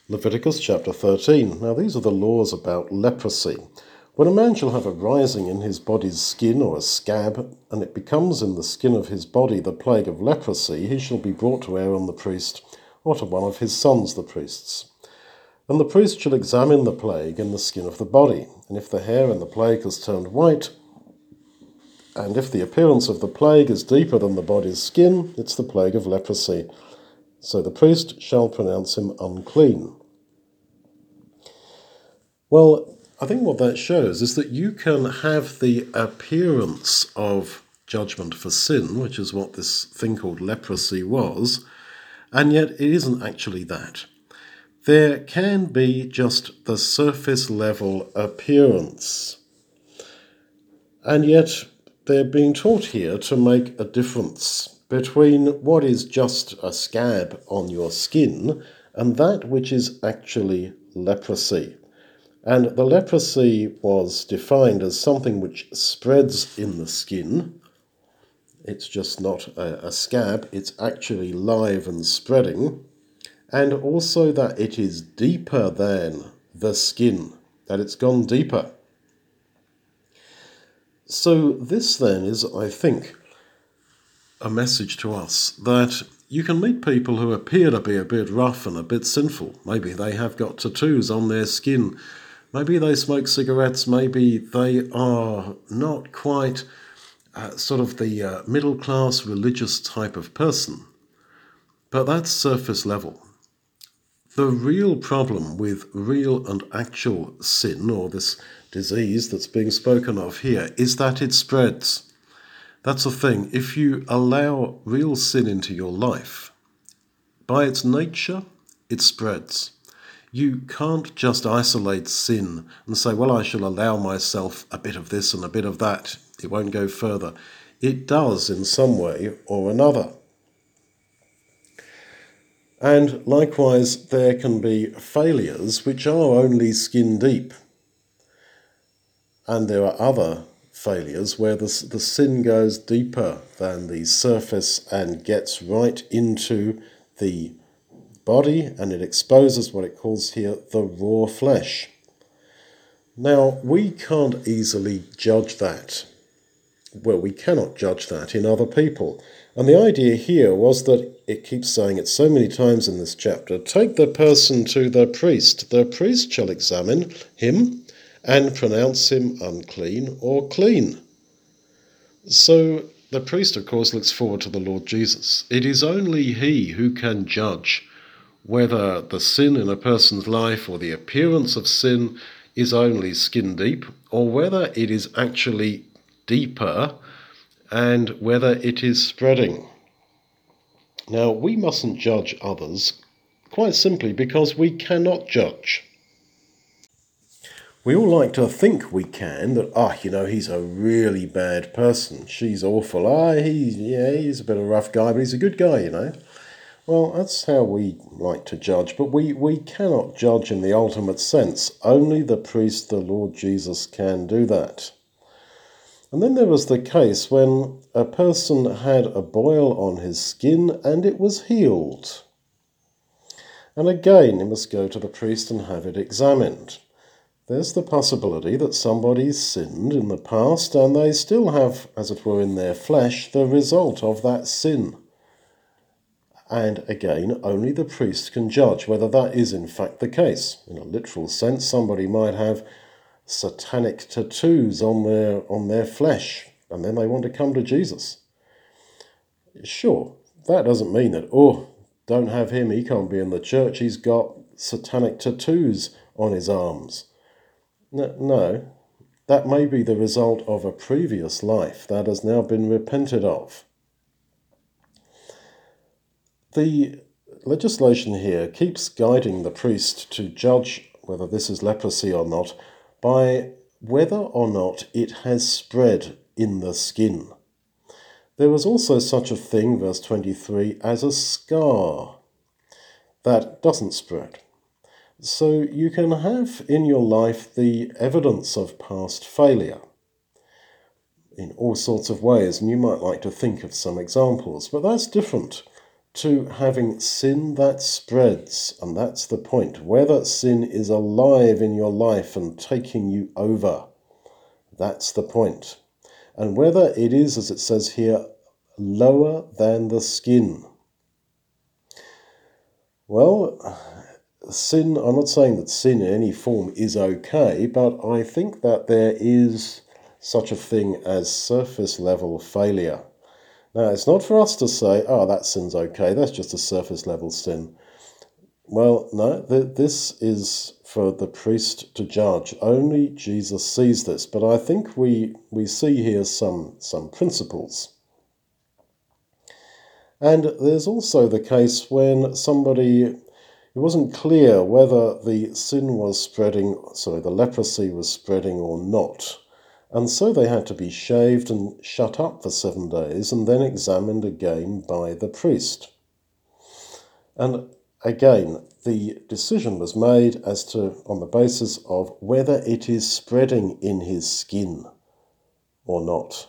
Leviticus chapter 13. Now these are the laws about leprosy. When a man shall have a rising in his body's skin or a scab, and it becomes in the skin of his body the plague of leprosy, he shall be brought to Aaron the priest, or to one of his sons the priests. And the priest shall examine the plague in the skin of the body, and if the hair in the plague has turned white, and if the appearance of the plague is deeper than the body's skin, it's the plague of leprosy. So the priest shall pronounce him unclean. Well, I think what that shows is that you can have the appearance of judgment for sin, which is what this thing called leprosy was, and yet it isn't actually that. There can be just the surface level appearance. And yet they're being taught here to make a difference between what is just a scab on your skin and that which is actually leprosy. And the leprosy was defined as something which spreads in the skin. It's just not a scab, it's actually live and spreading. And also that it is deeper than the skin, that it's gone deeper. So this then is, I think, a message to us that you can meet people who appear to be a bit rough and a bit sinful. Maybe they have got tattoos on their skin. Maybe they smoke cigarettes. Maybe they are not quite sort of the middle-class religious type of person. But that's surface level. The real problem with real and actual sin, or this disease that's being spoken of here, is that it spreads. That's the thing. If you allow real sin into your life, by its nature, it spreads. You can't just isolate sin and say, well, I shall allow myself a bit of this and a bit of that. It won't go further. It does in some way or another. And likewise, there can be failures which are only skin deep. And there are other failures where the sin goes deeper than the surface and gets right into the body, and it exposes what it calls here the raw flesh. Now, we can't easily judge that. Well, we cannot judge that in other people. And the idea here was that it keeps saying it so many times in this chapter, take the person to the priest. The priest shall examine him and pronounce him unclean or clean. So the priest, of course, looks forward to the Lord Jesus. It is only he who can judge whether the sin in a person's life or the appearance of sin is only skin deep or whether it is actually deeper and whether it is spreading. Now, we mustn't judge others quite simply because we cannot judge. We all like to think we can, that, he's a really bad person. She's awful. He's a bit of a rough guy, but he's a good guy. Well, that's how we like to judge, but we cannot judge in the ultimate sense. Only the priest, the Lord Jesus, can do that. And then there was the case when a person had a boil on his skin and it was healed. And again, he must go to the priest and have it examined. There's the possibility that somebody's sinned in the past and they still have, as it were, in their flesh, the result of that sin. And again, only the priest can judge whether that is in fact the case. In a literal sense, somebody might have satanic tattoos on their flesh, and then they want to come to Jesus. Sure, that doesn't mean that, don't have him, he can't be in the church, he's got satanic tattoos on his arms. No, that may be the result of a previous life that has now been repented of. The legislation here keeps guiding the priest to judge whether this is leprosy or not by whether or not it has spread in the skin. There was also such a thing, verse 23, as a scar that doesn't spread. So you can have in your life the evidence of past failure in all sorts of ways, and you might like to think of some examples, but that's different to having sin that spreads, and that's the point. Whether sin is alive in your life and taking you over, that's the point. And whether it is, as it says here, lower than the skin. Well, sin, I'm not saying that sin in any form is okay, but I think that there is such a thing as surface level failure. Now, it's not for us to say, oh, that sin's okay, that's just a surface level sin. Well, no, this is for the priest to judge. Only Jesus sees this. But I think we see here some principles. And there's also the case when somebody, it wasn't clear whether the sin was spreading, the leprosy was spreading or not. And so they had to be shaved and shut up for 7 days and then examined again by the priest. And again, the decision was made as to, on the basis of whether it is spreading in his skin or not.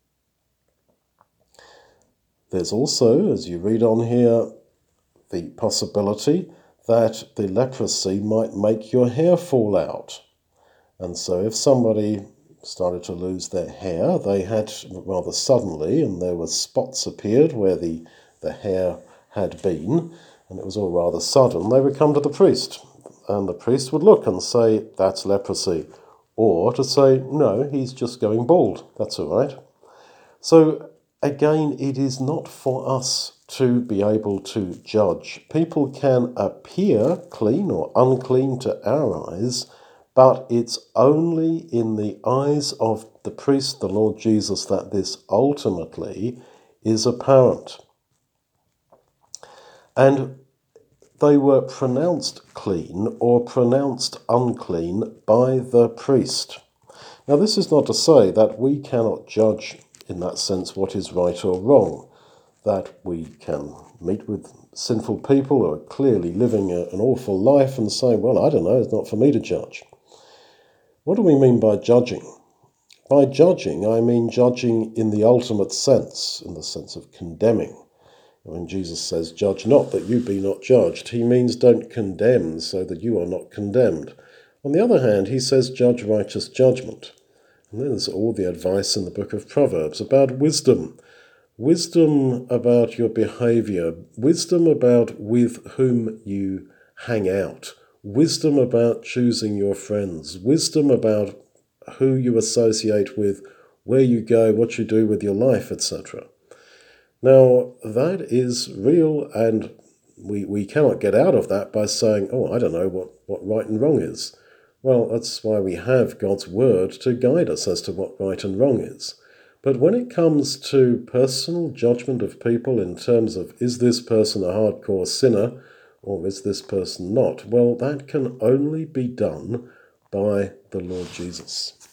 There's also, as you read on here, the possibility that the leprosy might make your hair fall out. And so if somebody started to lose their hair, they had rather suddenly, and there were spots appeared where the hair had been, and it was all rather sudden, they would come to the priest, and the priest would look and say, that's leprosy, or to say, no, he's just going bald, that's all right. So again, it is not for us to be able to judge. People can appear clean or unclean to our eyes, but it's only in the eyes of the priest, the Lord Jesus, that this ultimately is apparent. And they were pronounced clean or pronounced unclean by the priest. Now, this is not to say that we cannot judge in that sense what is right or wrong, that we can meet with sinful people who are clearly living an awful life and say, well, I don't know, it's not for me to judge. What do we mean by judging? By judging, I mean judging in the ultimate sense, in the sense of condemning. When Jesus says, judge not that you be not judged, he means don't condemn so that you are not condemned. On the other hand, he says, judge righteous judgment. And then there's all the advice in the book of Proverbs about wisdom. Wisdom about your behavior. Wisdom about with whom you hang out. Wisdom about choosing your friends. Wisdom about who you associate with, where you go, what you do with your life, etc. Now, that is real, and we cannot get out of that by saying, oh, I don't know what right and wrong is. Well, that's why we have God's word to guide us as to what right and wrong is. But when it comes to personal judgment of people in terms of, is this person a hardcore sinner or is this person not? Well, that can only be done by the Lord Jesus.